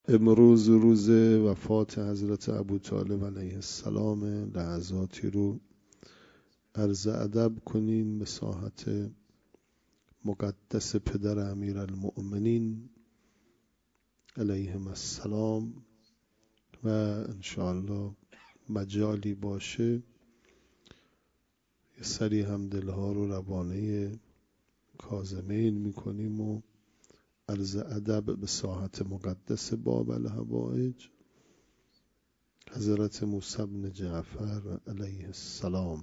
امروز روز وفات حضرت ابوطالب علیه السلام، لحظاتی رو عرض ادب کنیم به ساحت مقدس پدر امیرالمؤمنین علیهم السلام و انشاءالله مجالی باشه یه سری هم دلها رو روانه کاظمین میکنیم و عرض ادب به ساحت مقدس باب الحوائج حضرت موسی بن جعفر علیه السلام.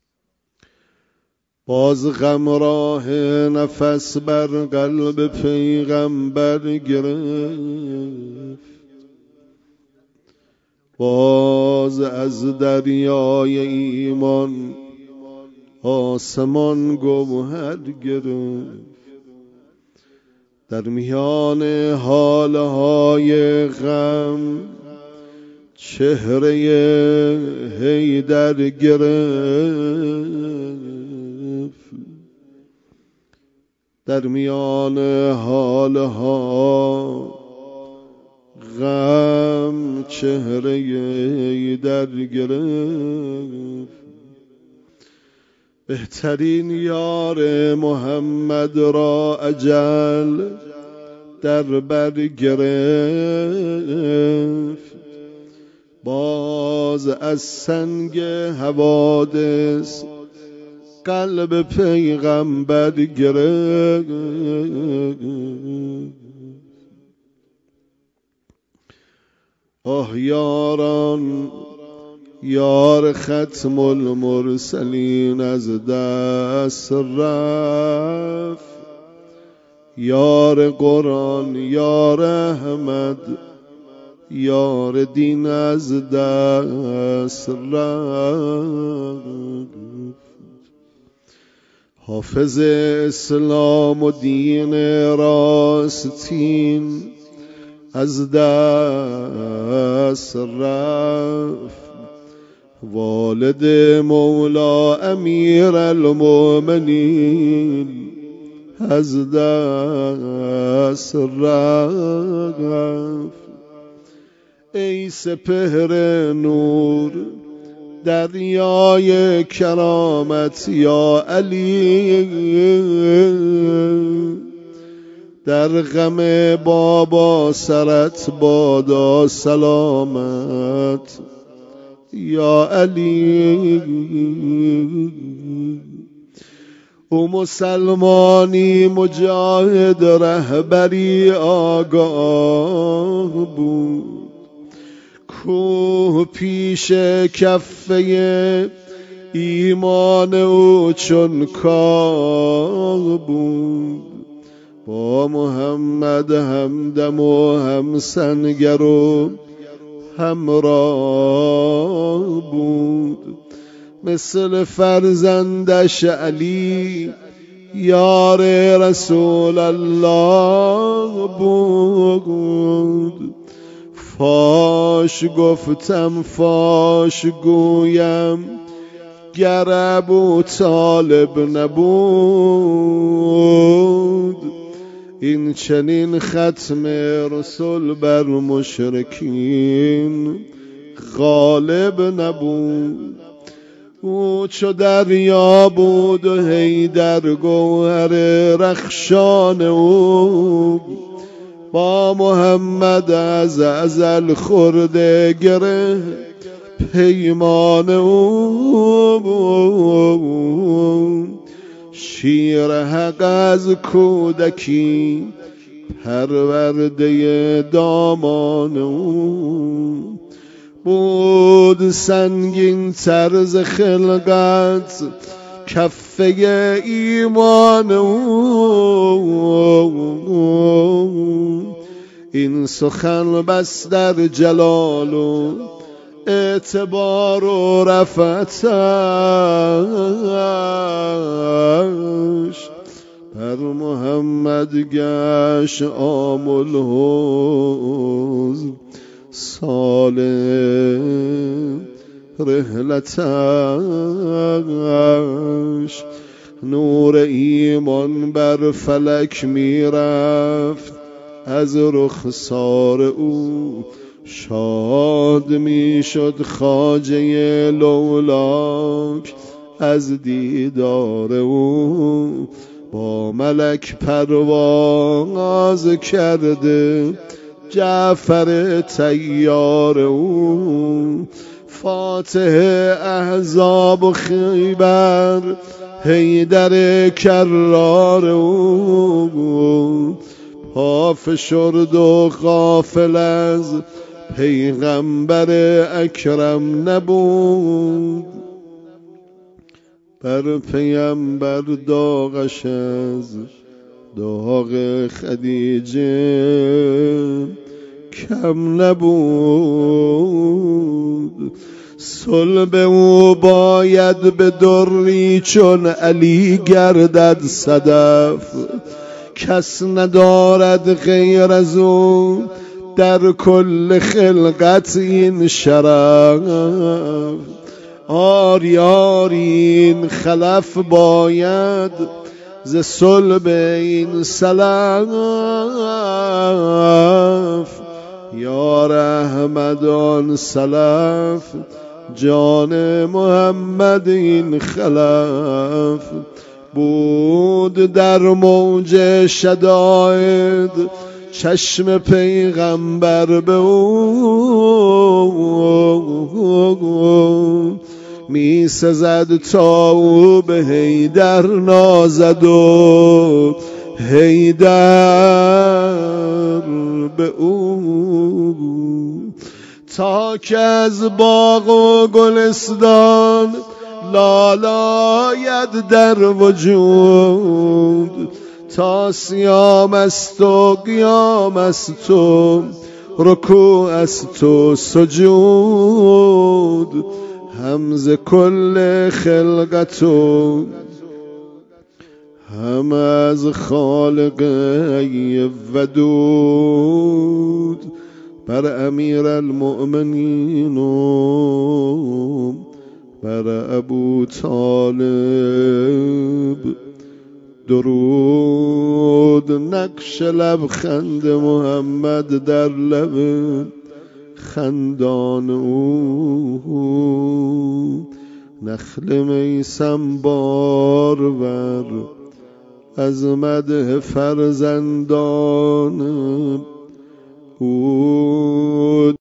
باز غم راه نفس بر قلب پیغمبر گرفت، باز از دریای ایمان آسمان گوهر گرفت. در میان حالهای غم چهره حیدر گرفت، در میان حالها غم چهره حیدر گرفت. بهترین یار محمد را اجل در بر گرفت، باز از سنگ حوادث قلب پیغمبر گرفت. آه یاران، یار ختم المرسلین از دست رفت، یار قرآن یار احمد یار دین از دست رفت. حافظ اسلام و دین راستین از دست رفت، والد مولا امیر المؤمنین از دست رفت. ای سپهر نور دریای کرامت یا علی، در غم بابا سرت بادا سلامت یا علی. او مسلمانی مجاهد رهبری آگاه بود، کوه پیش کفه ایمان او چون کاه بود. با محمد همدم و هم سنگر و همراه بود، مثل فرزندش علی یار رسول الله بود. فاش گفتم فاش گویم گر ابوطالب نبود، این چنین ختم رسول بر مشرکین غالب نبود. او چو دریا بود و حیدر گوهر رخشان او، با محمد از ازل خورده گره پیمان او. شیر حق از کودکی پرورده دامان او، بود سنگین طرز خلقت کفه ایمان او. این سخن بس در جلال و اعتبار و رفتش، بر محمد گشت عام الحزن سال رحلتش. نور ایمان بر فلک میرفت از رخسار او شاد میشد خواجه لولاک از دیدار او با ملک پرواز کرده جعفر طیار او فاتح احزاب و خیبر حیدر کرار او پا فشرد و غافل از پیغمبر اکرم نبود بر پیغمبر داغش از داغ خدیجه کم نبود صلب او باید به دری چون علی گردد صدف کس ندارد غیر از او در کل خلقت این شرف آری این خلف باید ز صلب این سلف یا رحمت آن سلف جان محمد این خلف بود در موج شدائد چشم پیغمبر به او می سزد تا او به حیدر نازد و حیدر به او تا که از باغ و گلستان لالاید در وجود تا صیام است و قیام است و رکوع است و سجود هم ز کل خلقت و هم از خالق ودود بر امیر المؤمنین و بر ابو طالب درود نقش لبخند محمد در لب خندان او نخل میسم بارور از مدح فرزندان او